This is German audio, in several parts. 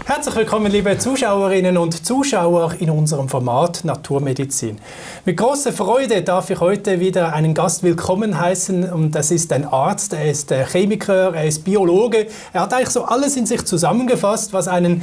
Herzlich willkommen, liebe Zuschauerinnen und Zuschauer in unserem Format Naturmedizin. Mit großer Freude darf ich heute wieder einen Gast willkommen heißen und das ist ein Arzt, er ist Chemiker, er ist Biologe. Er hat eigentlich so alles in sich zusammengefasst, was einen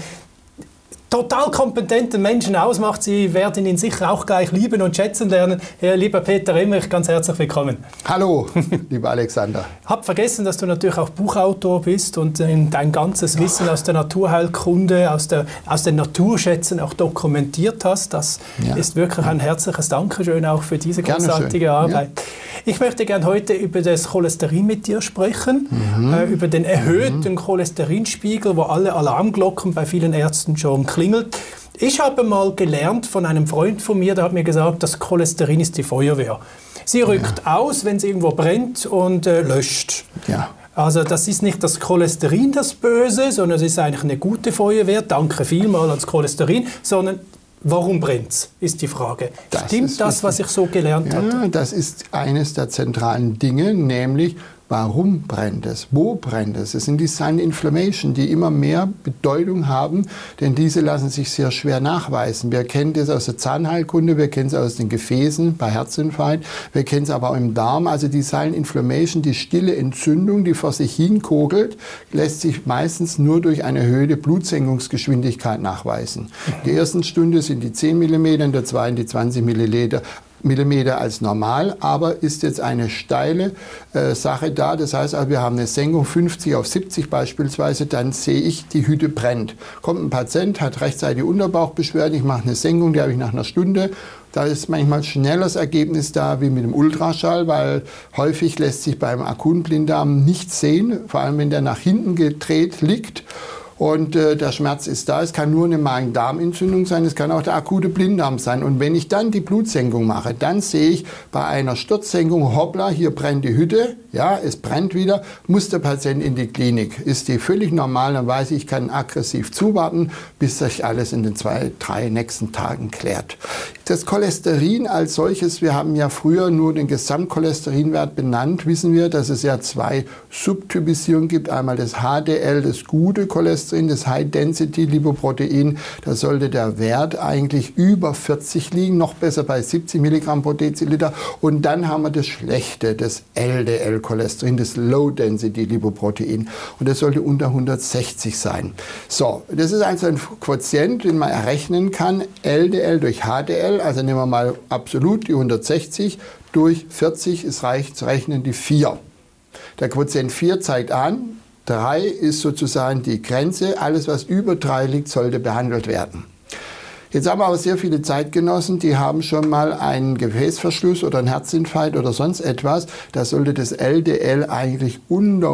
total kompetenten Menschen ausmacht. Sie werden ihn sicher auch gleich lieben und schätzen lernen. Herr lieber Peter Emmerich, ganz herzlich willkommen. Hallo, lieber Alexander. Hab vergessen, dass du natürlich auch Buchautor bist und dein ganzes Wissen aus der Naturheilkunde, aus den Naturschätzen auch dokumentiert hast. Das ist wirklich ein herzliches Dankeschön auch für diese großartige Arbeit. Ja. Ich möchte gerne heute über das Cholesterin mit dir sprechen, über den erhöhten Cholesterinspiegel, wo alle Alarmglocken bei vielen Ärzten schon klingelt. Ich habe mal gelernt von einem Freund von mir, der hat mir gesagt, das Cholesterin ist die Feuerwehr. Sie rückt aus, wenn es irgendwo brennt und löscht. Ja. Also das ist nicht das Cholesterin das Böse, sondern es ist eigentlich eine gute Feuerwehr. Danke vielmals ans Cholesterin, sondern warum brennt's, ist die Frage. Stimmt das, was ich so gelernt habe? Ja, das ist eines der zentralen Dinge, nämlich warum brennt es? Wo brennt es? Es sind die Silent Inflammation, die immer mehr Bedeutung haben, denn diese lassen sich sehr schwer nachweisen. Wir kennen das aus der Zahnheilkunde, wir kennen es aus den Gefäßen bei Herzinfarkt, wir kennen es aber auch im Darm. Also die Silent Inflammation, die stille Entzündung, die vor sich hin kogelt, lässt sich meistens nur durch eine erhöhte Blutsenkungsgeschwindigkeit nachweisen. In der ersten Stunde sind die 10 mm, in der zweiten die 20 Millimeter als normal, aber ist jetzt eine steile Sache da. Das heißt, wir haben eine Senkung 50 auf 70 beispielsweise, dann sehe ich, die Hütte brennt. Kommt ein Patient, hat rechtzeitig Unterbauchbeschwerden, ich mache eine Senkung, die habe ich nach einer Stunde. Da ist manchmal schneller das Ergebnis da wie mit dem Ultraschall, weil häufig lässt sich beim akuten Blinddarm nichts sehen, vor allem wenn der nach hinten gedreht liegt. Und der Schmerz ist da. Es kann nur eine Magen-Darm-Entzündung sein, es kann auch der akute Blinddarm sein. Und wenn ich dann die Blutsenkung mache, dann sehe ich bei einer Sturzsenkung, hoppla, hier brennt die Hütte, ja, es brennt wieder, muss der Patient in die Klinik. Ist die völlig normal, dann weiß ich, kann aggressiv zuwarten, bis sich alles in den 2-3 nächsten Tagen klärt. Das Cholesterin als solches, wir haben ja früher nur den Gesamtcholesterinwert benannt, wissen wir, dass es ja 2 Subtypisierungen gibt. Einmal das HDL, das gute Cholesterin, das High-Density-Lipoprotein, da sollte der Wert eigentlich über 40 liegen, noch besser bei 70 Milligramm pro Deziliter. Und dann haben wir das schlechte, das LDL-Cholesterin, das Low-Density-Lipoprotein. Und das sollte unter 160 sein. So, das ist also ein Quotient, den man errechnen kann. LDL durch HDL, also nehmen wir mal absolut die 160, durch 40, es reicht zu rechnen die 4. Der Quotient 4 zeigt an, 3 ist sozusagen die Grenze. Alles, was über 3 liegt, sollte behandelt werden. Jetzt haben wir aber sehr viele Zeitgenossen, die haben schon mal einen Gefäßverschluss oder einen Herzinfarkt oder sonst etwas. Da sollte das LDL eigentlich unter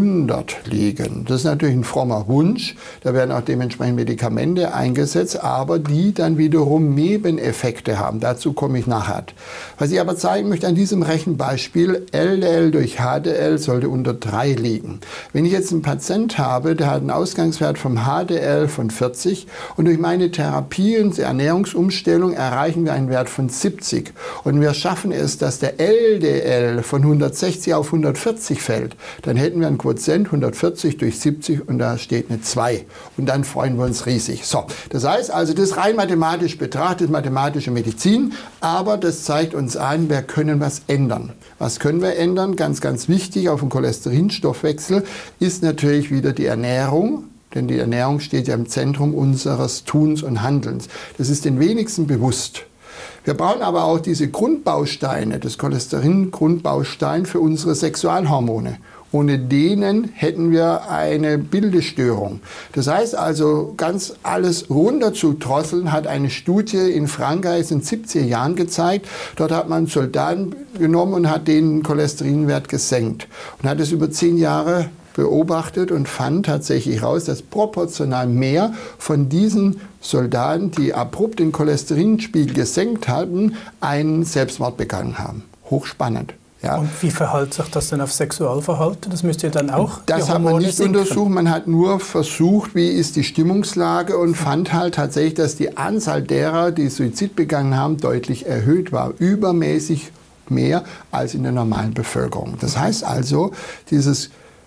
100 liegen. Das ist natürlich ein frommer Wunsch. Da werden auch dementsprechend Medikamente eingesetzt, aber die dann wiederum Nebeneffekte haben. Dazu komme ich nachher. Was ich aber zeigen möchte an diesem Rechenbeispiel, LDL durch HDL sollte unter 3 liegen. Wenn ich jetzt einen Patient habe, der hat einen Ausgangswert vom HDL von 40 und durch meine Therapien Ernährungsumstellung erreichen wir einen Wert von 70. Und wir schaffen es, dass der LDL von 160 auf 140 fällt. Dann hätten wir einen Quotient 140 durch 70 und da steht eine 2. Und dann freuen wir uns riesig. So, das heißt also, das ist rein mathematisch betrachtet, mathematische Medizin, aber das zeigt uns an, wir können was ändern. Was können wir ändern? Ganz, ganz wichtig auf dem Cholesterinstoffwechsel ist natürlich wieder die Ernährung. Denn die Ernährung steht ja im Zentrum unseres Tuns und Handelns. Das ist den wenigsten bewusst. Wir brauchen aber auch diese Grundbausteine, das Cholesterin-Grundbaustein für unsere Sexualhormone. Ohne denen hätten wir eine Bildestörung. Das heißt also, ganz alles runterzudrosseln, hat eine Studie in Frankreich in den 70er Jahren gezeigt. Dort hat man Soldaten genommen und hat den Cholesterinwert gesenkt. Und hat es über 10 Jahre beobachtet und fand tatsächlich raus, dass proportional mehr von diesen Soldaten, die abrupt den Cholesterinspiegel gesenkt hatten, einen Selbstmord begangen haben. Hochspannend. Ja. Und wie verhält sich das denn auf Sexualverhalten? Das müsst ihr dann auch Das hat man nicht untersucht, man hat nur versucht, wie ist die Stimmungslage und fand halt tatsächlich, dass die Anzahl derer, die Suizid begangen haben, deutlich erhöht war. Übermäßig mehr als in der normalen Bevölkerung. Das heißt also, dieses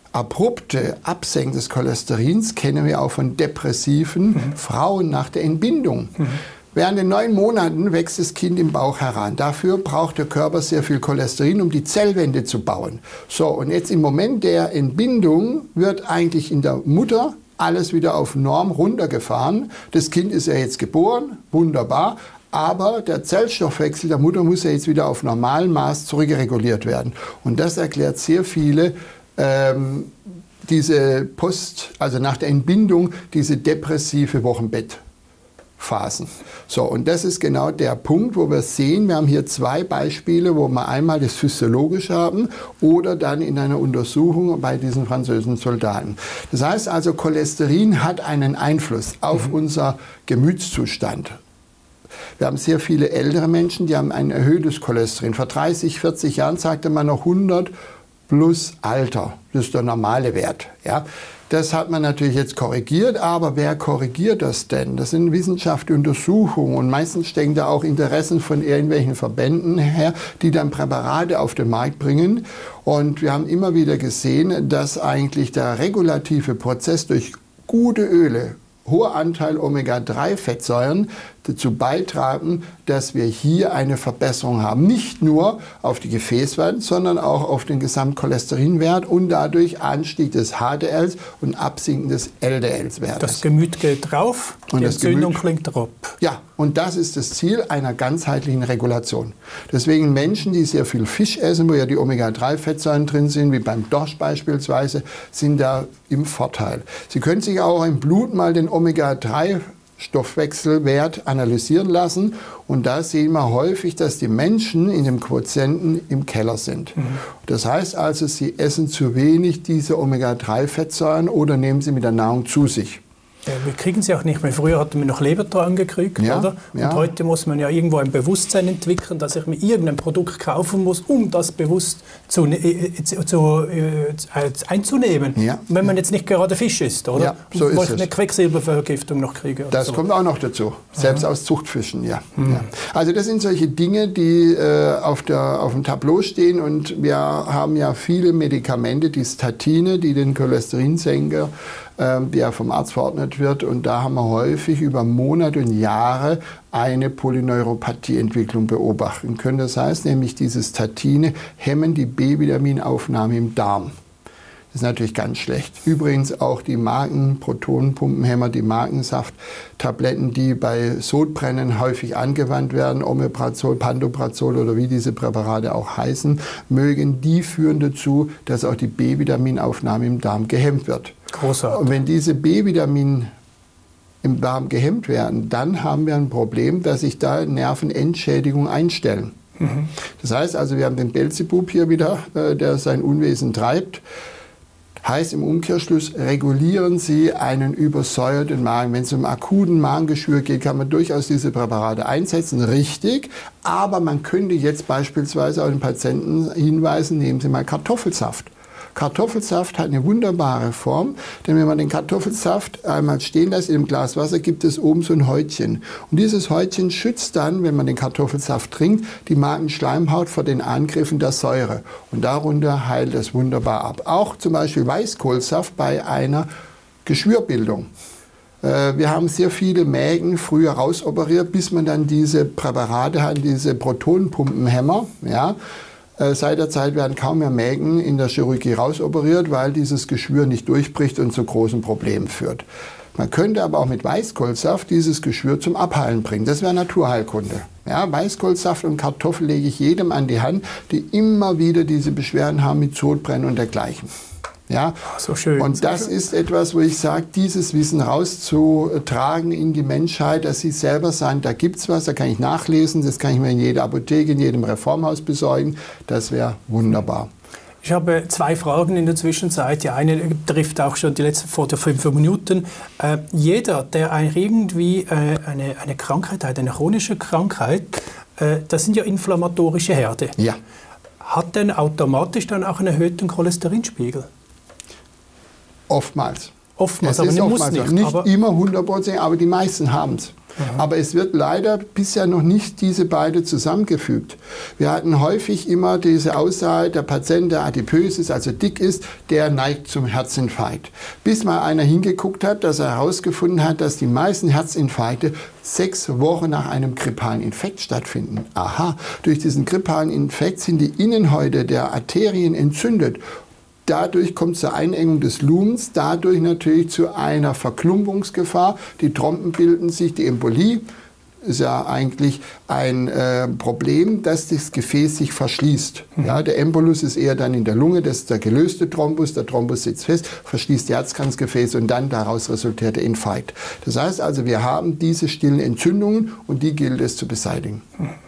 abrupte Absenken des Cholesterins kennen wir auch von depressiven Frauen nach der Entbindung. Während den 9 Monaten wächst das Kind im Bauch heran. Dafür braucht der Körper sehr viel Cholesterin, um die Zellwände zu bauen. So, und jetzt im Moment der Entbindung wird eigentlich in der Mutter alles wieder auf Norm runtergefahren. Das Kind ist ja jetzt geboren, wunderbar. Aber der Zellstoffwechsel der Mutter muss ja jetzt wieder auf normalen Maß zurückreguliert werden. Und das erklärt sehr viele diese also nach der Entbindung, diese depressive Wochenbettphasen. So, und das ist genau der Punkt, wo wir sehen, wir haben hier 2 Beispiele, wo wir einmal das physiologisch haben oder dann in einer Untersuchung bei diesen französischen Soldaten. Das heißt also, Cholesterin hat einen Einfluss auf unser Gemütszustand. Wir haben sehr viele ältere Menschen, die haben ein erhöhtes Cholesterin. Vor 30, 40 Jahren sagte man noch 100 plus Alter. Das ist der normale Wert. Ja. Das hat man natürlich jetzt korrigiert, aber wer korrigiert das denn? Das sind wissenschaftliche Untersuchungen und meistens stecken da auch Interessen von irgendwelchen Verbänden her, die dann Präparate auf den Markt bringen. Und wir haben immer wieder gesehen, dass eigentlich der regulative Prozess durch gute Öle, hoher Anteil Omega-3-Fettsäuren dazu beitragen, dass wir hier eine Verbesserung haben. Nicht nur auf die Gefäßwand, sondern auch auf den Gesamtcholesterinwert und dadurch Anstieg des HDLs und Absinken des LDL-Wertes. Das Gemüt geht drauf, und die Entzündung klingt drauf. Ja, und das ist das Ziel einer ganzheitlichen Regulation. Deswegen Menschen, die sehr viel Fisch essen, wo ja die Omega-3-Fettsäuren drin sind, wie beim Dorsch beispielsweise, sind da im Vorteil. Sie können sich auch im Blut mal den Omega-3-Stoffwechselwert analysieren lassen. Und da sehen wir häufig, dass die Menschen in dem Quotienten im Keller sind. Das heißt also, sie essen zu wenig diese Omega-3-Fettsäuren oder nehmen sie mit der Nahrung zu sich. Ja, wir kriegen sie auch nicht mehr. Früher hatten wir noch Lebertran gekriegt, ja, oder? Und ja. heute muss man ja irgendwo ein Bewusstsein entwickeln, dass ich mir irgendein Produkt kaufen muss, um das bewusst einzunehmen. Ja. Wenn man jetzt nicht gerade Fisch isst, oder? Ja, so ist Wo ich es. eine Quecksilbervergiftung noch kriege. Oder Das so. kommt auch noch dazu, selbst aus Zuchtfischen, ja. Ja. Also das sind solche Dinge, die auf dem Tableau stehen und wir haben ja viele Medikamente, die Statine, die den Cholesterinsenker, der vom Arzt verordnet wird. Und da haben wir häufig über Monate und Jahre eine Polyneuropathieentwicklung beobachten können. Das heißt nämlich, diese Statine hemmen die B-Vitaminaufnahme im Darm. Das ist natürlich ganz schlecht. Übrigens auch die Magen-Protonenpumpenhämmer, die Magensafttabletten, die bei Sodbrennen häufig angewandt werden, Omeprazol, Pantoprazol oder wie diese Präparate auch heißen, die führen dazu, dass auch die B-Vitaminaufnahme im Darm gehemmt wird. Großartig. Und wenn diese B-Vitamin im Darm gehemmt werden, dann haben wir ein Problem, dass sich da Nervenentschädigungen einstellen. Das heißt also, wir haben den Belzebub hier wieder, der sein Unwesen treibt. Heißt im Umkehrschluss, regulieren Sie einen übersäuerten Magen. Wenn es um akuten Magengeschwür geht, kann man durchaus diese Präparate einsetzen, richtig. Aber man könnte jetzt beispielsweise auch den Patienten hinweisen, nehmen Sie mal Kartoffelsaft. Kartoffelsaft hat eine wunderbare Form, denn wenn man den Kartoffelsaft einmal stehen lässt in einem Glas Wasser, gibt es oben so ein Häutchen. Und dieses Häutchen schützt dann, wenn man den Kartoffelsaft trinkt, die Magenschleimhaut vor den Angriffen der Säure. Und darunter heilt es wunderbar ab. Auch zum Beispiel Weißkohlsaft bei einer Geschwürbildung. Wir haben sehr viele Mägen früher rausoperiert, bis man dann diese Präparate hat, diese Protonenpumpenhämmer, ja. Seit der Zeit werden kaum mehr Mägen in der Chirurgie rausoperiert, weil dieses Geschwür nicht durchbricht und zu großen Problemen führt. Man könnte aber auch mit Weißkohlsaft dieses Geschwür zum Abheilen bringen. Das wäre Naturheilkunde. Ja, Weißkohlsaft und Kartoffel lege ich jedem an die Hand, die immer wieder diese Beschwerden haben mit Sodbrennen und dergleichen. Ja? So schön. Und das ist etwas, wo ich sage, dieses Wissen rauszutragen in die Menschheit, dass sie selber sagen, da gibt's was, da kann ich nachlesen, das kann ich mir in jeder Apotheke, in jedem Reformhaus besorgen. Das wäre wunderbar. Ich habe 2 Fragen in der Zwischenzeit. Die eine trifft auch schon die letzte vor der 5 Minuten. Jeder, der irgendwie eine Krankheit hat, eine chronische Krankheit, das sind ja inflammatorische Herde. Ja. Hat denn automatisch dann auch einen erhöhten Cholesterinspiegel? Oftmals. Oftmals, aber muss nicht. Nicht immer 100%, aber die meisten haben es. Aber es wird leider bisher noch nicht diese beiden zusammengefügt. Wir hatten häufig immer diese Aussage, der Patient, der adipös ist, also dick ist, der neigt zum Herzinfarkt. Bis mal einer hingeguckt hat, dass er herausgefunden hat, dass die meisten Herzinfarkte 6 Wochen nach einem grippalen Infekt stattfinden. Aha, durch diesen grippalen Infekt sind die Innenhäute der Arterien entzündet. Dadurch kommt es zur Einengung des Lumens, dadurch natürlich zu einer Verklumpungsgefahr. Die Trompen bilden sich, die Embolie ist ja eigentlich ein Problem, dass das Gefäß sich verschließt. Ja, der Embolus ist eher dann in der Lunge, das ist der gelöste Thrombus, der Thrombus sitzt fest, verschließt die Herzkranzgefäße und dann daraus resultiert der Infarkt. Das heißt also, wir haben diese stillen Entzündungen und die gilt es zu beseitigen.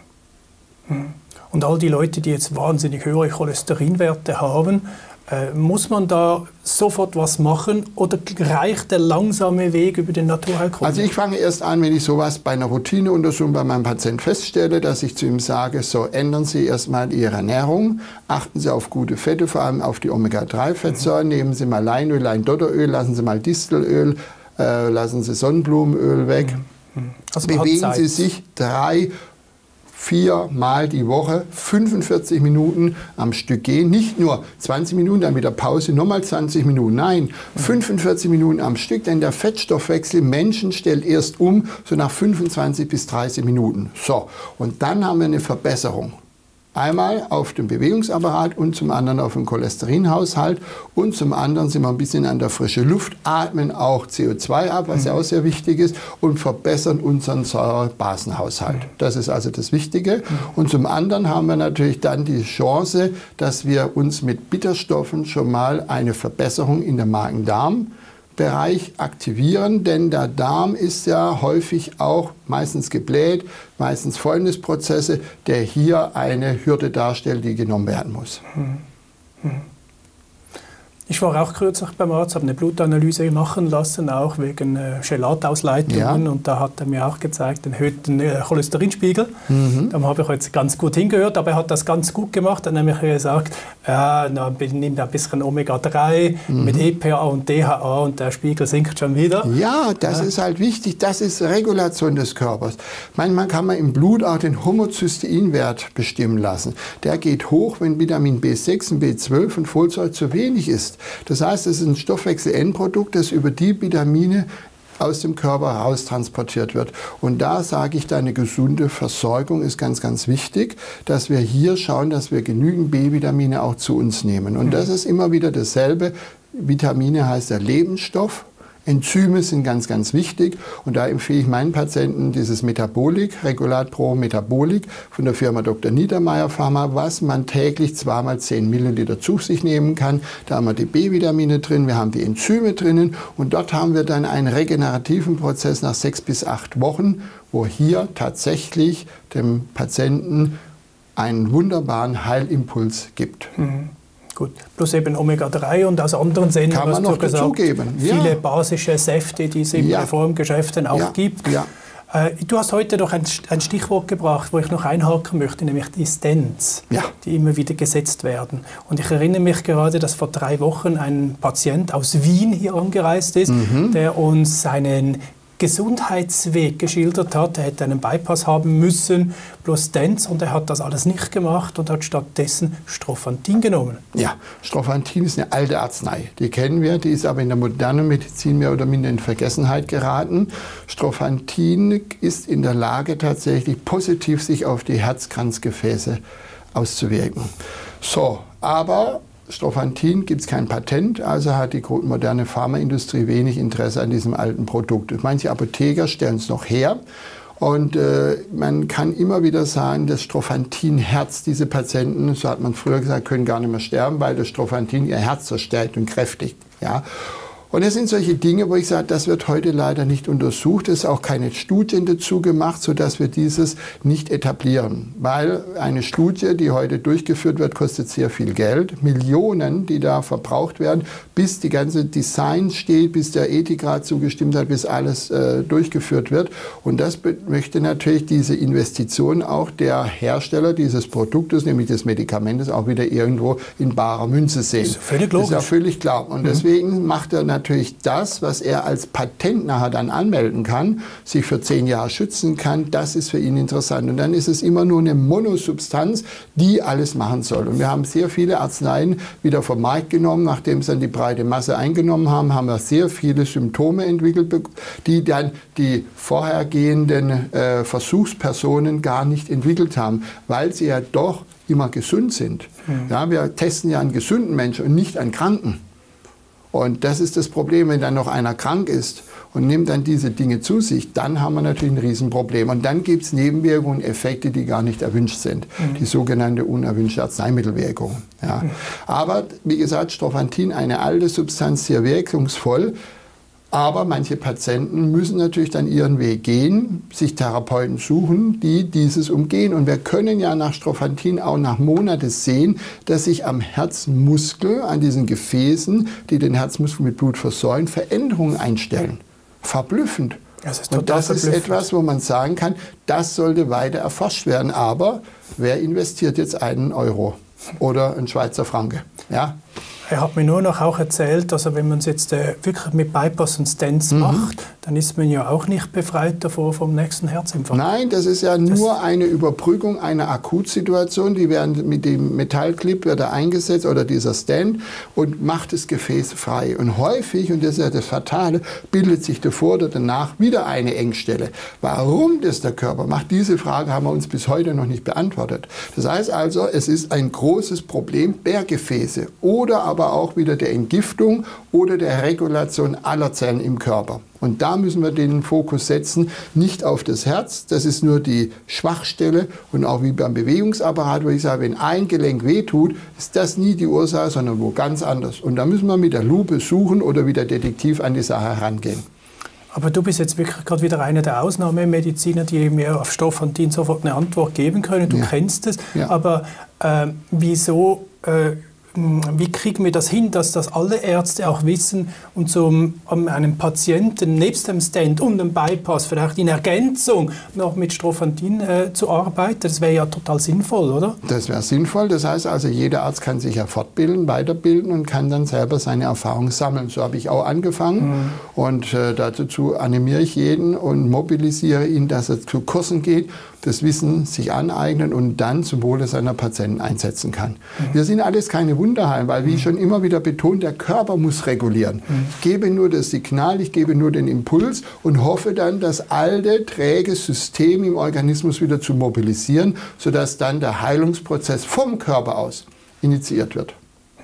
Und all die Leute, die jetzt wahnsinnig hohe Cholesterinwerte haben, muss man da sofort was machen oder reicht der langsame Weg über den Naturheilkunde? Also ich fange erst an, wenn ich sowas bei einer Routineuntersuchung bei meinem Patienten feststelle, dass ich zu ihm sage, so ändern Sie erstmal Ihre Ernährung, achten Sie auf gute Fette, vor allem auf die Omega-3-Fettsäuren, nehmen Sie mal Leinöl, Leindotteröl, lassen Sie mal Distelöl, lassen Sie Sonnenblumenöl weg. Also bewegen Sie sich 3-4 Mal die Woche, 45 Minuten am Stück gehen. Nicht nur 20 Minuten, dann mit der Pause nochmal 20 Minuten. Nein, 45 Minuten am Stück, denn der Fettstoffwechsel im Menschen stellt erst um, so nach 25 bis 30 Minuten. So, und dann haben wir eine Verbesserung. Einmal auf dem Bewegungsapparat und zum anderen auf dem Cholesterinhaushalt und zum anderen sind wir ein bisschen an der frischen Luft, atmen auch CO2 ab, was ja auch sehr wichtig ist und verbessern unseren Säurebasenhaushalt. Das ist also das Wichtige. Und zum anderen haben wir natürlich dann die Chance, dass wir uns mit Bitterstoffen schon mal eine Verbesserung in der Magen-Darm-Bereich aktivieren, denn der Darm ist ja häufig auch meistens gebläht, meistens Fäulnisprozesse, der hier eine Hürde darstellt, die genommen werden muss. Ich war auch kürzlich beim Arzt, habe eine Blutanalyse machen lassen, auch wegen Gelatausleitungen. Ja. Und da hat er mir auch gezeigt, den erhöhten Cholesterinspiegel. Da habe ich jetzt ganz gut hingehört, aber er hat das ganz gut gemacht. Er hat nämlich gesagt, nimm ein bisschen Omega-3 mit EPA und DHA und der Spiegel sinkt schon wieder. Ja, das ist halt wichtig. Das ist Regulation des Körpers. Manchmal kann man im Blut auch den Homozysteinwert bestimmen lassen. Der geht hoch, wenn Vitamin B6 und B12 und Folsäure zu wenig ist. Das heißt, es ist ein Stoffwechselendprodukt, das über die Vitamine aus dem Körper heraus transportiert wird. Und da sage ich, eine gesunde Versorgung ist ganz, ganz wichtig, dass wir hier schauen, dass wir genügend B-Vitamine auch zu uns nehmen. Und das ist immer wieder dasselbe. Vitamine heißt der Lebensstoff. Enzyme sind ganz, ganz wichtig und da empfehle ich meinen Patienten dieses Metabolik, Regulat Pro Metabolik von der Firma Dr. Niedermeyer Pharma, was man täglich 2x10 Milliliter zu sich nehmen kann. Da haben wir die B-Vitamine drin, wir haben die Enzyme drinnen und dort haben wir dann einen regenerativen Prozess nach 6 bis 8 Wochen, wo hier tatsächlich dem Patienten einen wunderbaren Heilimpuls gibt. Gut, plus eben Omega-3 und aus anderen Sendungen kann man noch dazugeben. Viele basische Säfte, die es in Reformgeschäften auch gibt. Ja. Du hast heute doch ein Stichwort gebracht, wo ich noch einhaken möchte, nämlich die Stents, die immer wieder gesetzt werden. Und ich erinnere mich gerade, dass vor 3 Wochen ein Patient aus Wien hier angereist ist, der uns seinen Gesundheitsweg geschildert hat. Er hätte einen Bypass haben müssen, plus Stents, und er hat das alles nicht gemacht und hat stattdessen Strophantin genommen. Ja, Strophantin ist eine alte Arznei. Die kennen wir, die ist aber in der modernen Medizin mehr oder minder in Vergessenheit geraten. Strophantin ist in der Lage, tatsächlich positiv sich auf die Herzkranzgefäße auszuwirken. So, aber Strophantin gibt es kein Patent, also hat die moderne Pharmaindustrie wenig Interesse an diesem alten Produkt. Manche Apotheker stellen es noch her und man kann immer wieder sagen, das Strophantin-Herz, diese Patienten, so hat man früher gesagt, können gar nicht mehr sterben, weil das Strophantin ihr Herz zerstört und kräftigt. Ja. Und es sind solche Dinge, wo ich sage, das wird heute leider nicht untersucht. Es ist auch keine Studien dazu gemacht, sodass wir dieses nicht etablieren. Weil eine Studie, die heute durchgeführt wird, kostet sehr viel Geld. Millionen, die da verbraucht werden, bis die ganze Design steht, bis der Ethikrat zugestimmt hat, bis alles durchgeführt wird. Und das möchte natürlich diese Investition auch der Hersteller dieses Produktes, nämlich des Medikamentes, auch wieder irgendwo in barer Münze sehen. Das ist völlig logisch. Das ist ja völlig klar. Und deswegen macht er natürlich natürlich das, was er als Patent nachher dann anmelden kann, sich für 10 Jahre schützen kann, das ist für ihn interessant. Und dann ist es immer nur eine Monosubstanz, die alles machen soll. Und wir haben sehr viele Arzneien wieder vom Markt genommen, nachdem sie dann die breite Masse eingenommen haben, haben wir sehr viele Symptome entwickelt, die dann die vorhergehenden Versuchspersonen gar nicht entwickelt haben, weil sie ja doch immer gesund sind. Ja, wir testen ja an gesunden Menschen und nicht an Kranken. Und das ist das Problem, wenn dann noch einer krank ist und nimmt dann diese Dinge zu sich, dann haben wir natürlich ein Riesenproblem. Und dann gibt es Nebenwirkungen, Effekte, die gar nicht erwünscht sind. Die sogenannte unerwünschte Arzneimittelwirkung. Ja. Aber wie gesagt, Strophantin, eine alte Substanz, sehr wirkungsvoll. Aber manche Patienten müssen natürlich dann ihren Weg gehen, sich Therapeuten suchen, die dieses umgehen. Und wir können ja nach Strophantin auch nach Monaten sehen, dass sich am Herzmuskel, an diesen Gefäßen, die den Herzmuskel mit Blut versorgen, Veränderungen einstellen. Verblüffend. Und das ist etwas, wo man sagen kann, das sollte weiter erforscht werden. Aber wer investiert jetzt einen Euro oder einen Schweizer Franke? Ja? Er hat mir nur noch auch erzählt, also wenn man es jetzt wirklich mit Bypass und Stents macht, dann ist man ja auch nicht befreit davor vom nächsten Herzinfarkt. Nein, das ist ja nur eine Überbrückung einer Akutsituation. Die werden mit dem Metallclip wird er eingesetzt oder dieser Stent und macht das Gefäß frei. Und häufig, und das ist ja das Fatale, bildet sich davor oder danach wieder eine Engstelle. Warum das der Körper macht, diese Frage haben wir uns bis heute noch nicht beantwortet. Das heißt also, es ist ein großes Problem der Gefäße oder aber auch wieder der Entgiftung oder der Regulation aller Zellen im Körper. Und da müssen wir den Fokus setzen, nicht auf das Herz, das ist nur die Schwachstelle und auch wie beim Bewegungsapparat, wo ich sage, wenn ein Gelenk wehtut, ist das nie die Ursache, sondern wo ganz anders. Und da müssen wir mit der Lupe suchen oder wie der Detektiv an die Sache herangehen. Aber du bist jetzt wirklich gerade wieder einer der Ausnahmemediziner, die mir auf Strophantin sofort eine Antwort geben können. Du kennst es, aber wieso... Wie kriegen wir das hin, dass das alle Ärzte auch wissen und so einem Patienten nebst dem Stent und dem Bypass vielleicht in Ergänzung noch mit Strophantin zu arbeiten? Das wäre ja total sinnvoll, oder? Das wäre sinnvoll. Das heißt also, jeder Arzt kann sich ja fortbilden, weiterbilden und kann dann selber seine Erfahrungen sammeln. So habe ich auch angefangen und dazu animiere ich jeden und mobilisiere ihn, dass er zu Kursen geht, das Wissen sich aneignen und dann zum Wohle seiner Patienten einsetzen kann. Wir sind alles keine Wunderheim, weil wie schon immer wieder betont, der Körper muss regulieren. Ich gebe nur das Signal, ich gebe nur den Impuls und hoffe dann, das alte, träge System im Organismus wieder zu mobilisieren, sodass dann der Heilungsprozess vom Körper aus initiiert wird.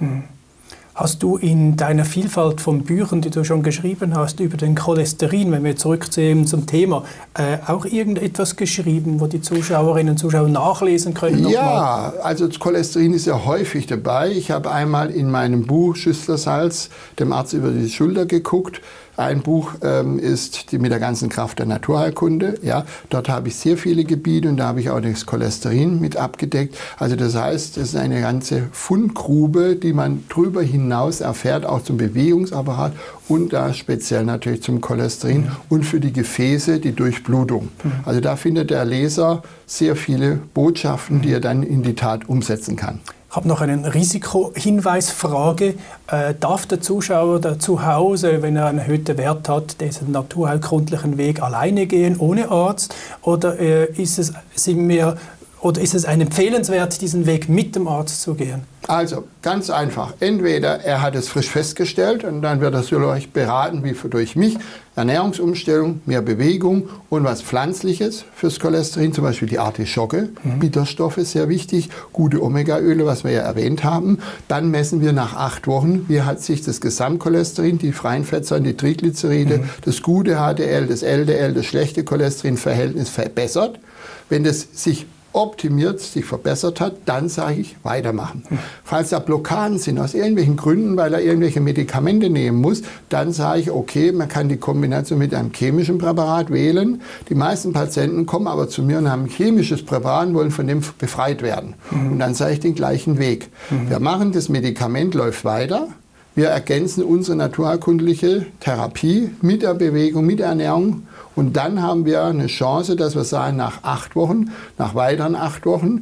Hast du in deiner Vielfalt von Büchern, die du schon geschrieben hast, über den Cholesterin, wenn wir zurückziehen zum Thema, auch irgendetwas geschrieben, wo die Zuschauerinnen und Zuschauer nachlesen können? Ja, also das Cholesterin ist ja häufig dabei. Ich habe einmal in meinem Buch Schüsslersalz dem Arzt über die Schulter geguckt. Ein Buch ist mit der ganzen Kraft der Naturheilkunde. Ja, dort habe ich sehr viele Gebiete und da habe ich auch das Cholesterin mit abgedeckt. Also das heißt, es ist eine ganze Fundgrube, die man darüber hinaus erfährt, auch zum Bewegungsapparat und da speziell natürlich zum Cholesterin und für die Gefäße, die Durchblutung. Also da findet der Leser sehr viele Botschaften, die er dann in die Tat umsetzen kann. Ich habe noch eine Risikohinweisfrage. Darf der Zuschauer da zu Hause, wenn er einen erhöhten Wert hat, diesen naturheilkundlichen Weg alleine gehen, ohne Arzt? Oder ist es empfehlenswert, diesen Weg mit dem Arzt zu gehen? Also, ganz einfach. Entweder er hat es frisch festgestellt und dann wird er so euch beraten wie durch mich. Ernährungsumstellung, mehr Bewegung und was Pflanzliches fürs Cholesterin, zum Beispiel die Artischocke, Bitterstoffe, sehr wichtig, gute Omegaöle, was wir ja erwähnt haben. Dann messen wir nach 8 Wochen, wie hat sich das Gesamtcholesterin, die freien Fettsäuren, die Triglyceride, das gute HDL, das LDL, das schlechte Cholesterinverhältnis verbessert. Wenn das sich optimiert, sich verbessert hat, dann sage ich, weitermachen. Falls da Blockaden sind, aus irgendwelchen Gründen, weil er irgendwelche Medikamente nehmen muss, dann sage ich, okay, man kann die Kombination mit einem chemischen Präparat wählen. Die meisten Patienten kommen aber zu mir und haben ein chemisches Präparat und wollen von dem befreit werden. Und dann sage ich den gleichen Weg. Wir machen, das Medikament läuft weiter. Wir ergänzen unsere naturheilkundliche Therapie mit der Bewegung, mit der Ernährung. Und dann haben wir eine Chance, dass wir sagen, nach 8 Wochen, nach weiteren 8 Wochen,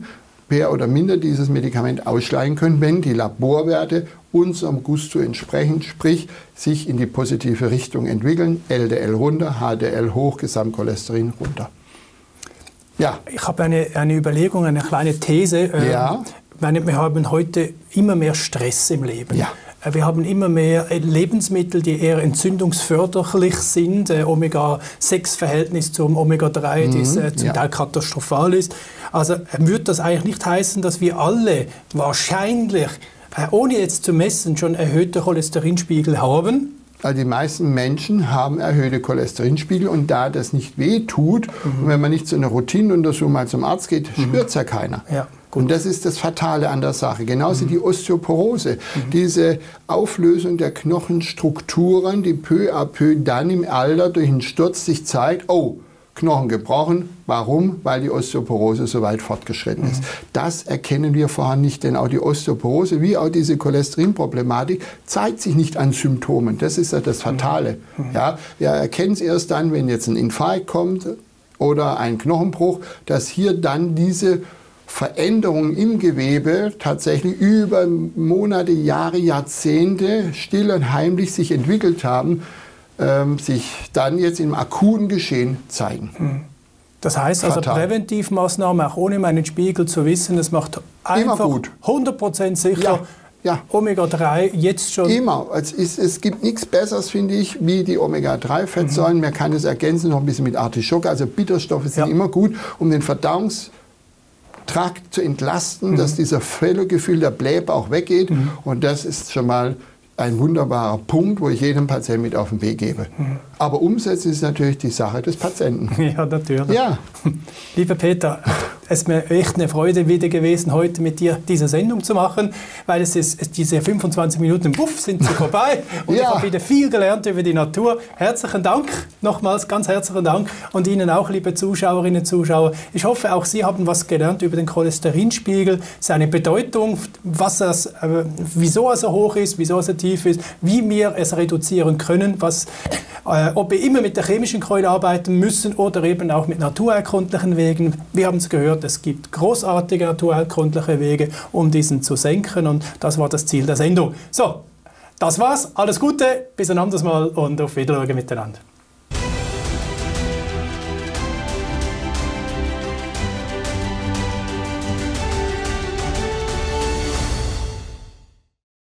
mehr oder minder dieses Medikament ausschleichen können, wenn die Laborwerte unserem Gusto entsprechen, sprich sich in die positive Richtung entwickeln. LDL runter, HDL hoch, Gesamtcholesterin runter. Ja. Ich habe eine Überlegung, eine kleine These. Ja. Wir haben heute immer mehr Stress im Leben. Ja. Wir haben immer mehr Lebensmittel, die eher entzündungsförderlich sind. Omega-6-Verhältnis zum Omega-3, das zum Teil katastrophal ist. Also würde das eigentlich nicht heißen, dass wir alle wahrscheinlich, ohne jetzt zu messen, schon erhöhte Cholesterinspiegel haben? Also die meisten Menschen haben erhöhte Cholesterinspiegel und da das nicht weh tut und wenn man nicht zu einer Routinenuntersuchung mal zum Arzt geht, spürt es ja keiner. Ja. Und das ist das Fatale an der Sache. Genauso die Osteoporose, diese Auflösung der Knochenstrukturen, die peu à peu dann im Alter durch den Sturz sich zeigt, oh, Knochen gebrochen. Warum? Weil die Osteoporose so weit fortgeschritten ist. Das erkennen wir vorher nicht, denn auch die Osteoporose, wie auch diese Cholesterinproblematik, zeigt sich nicht an Symptomen. Das ist ja das Fatale. Ja, wir erkennen es erst dann, wenn jetzt ein Infarkt kommt oder ein Knochenbruch, dass hier dann diese Veränderungen im Gewebe tatsächlich über Monate, Jahre, Jahrzehnte still und heimlich sich entwickelt haben, sich dann jetzt im akuten Geschehen zeigen. Das heißt also Präventivmaßnahmen, auch ohne meinen Spiegel zu wissen, das macht einfach 100% sicher. Ja. Omega-3 jetzt schon. Immer. Es gibt nichts Besseres, finde ich, wie die Omega-3-Fettsäuren. Man kann es ergänzen noch ein bisschen mit Artischocke. Also Bitterstoffe sind immer gut, um den Verdauungstrakt zu entlasten, dass dieser Völlegefühl, der Blähbauch weggeht. Und das ist schon mal ein wunderbarer Punkt, wo ich jedem Patienten mit auf den Weg gebe. Aber umsetzen ist natürlich die Sache des Patienten. Ja, natürlich. Ja. Lieber Peter, es ist mir echt eine Freude wieder gewesen, heute mit dir diese Sendung zu machen, weil diese 25 Minuten Buff sind so vorbei und ich habe wieder viel gelernt über die Natur. Herzlichen Dank, nochmals ganz herzlichen Dank und Ihnen auch, liebe Zuschauerinnen und Zuschauer. Ich hoffe, auch Sie haben was gelernt über den Cholesterinspiegel, seine Bedeutung, wieso er so hoch ist, wieso er so tief ist, wie wir es reduzieren können, ob wir immer mit der chemischen Keule arbeiten müssen oder eben auch mit naturheilkundlichen Wegen. Wir haben es gehört, es gibt großartige naturheilkundliche Wege, um diesen zu senken und das war das Ziel der Sendung. So, das war's. Alles Gute, bis ein anderes Mal und auf Wiedersehen miteinander.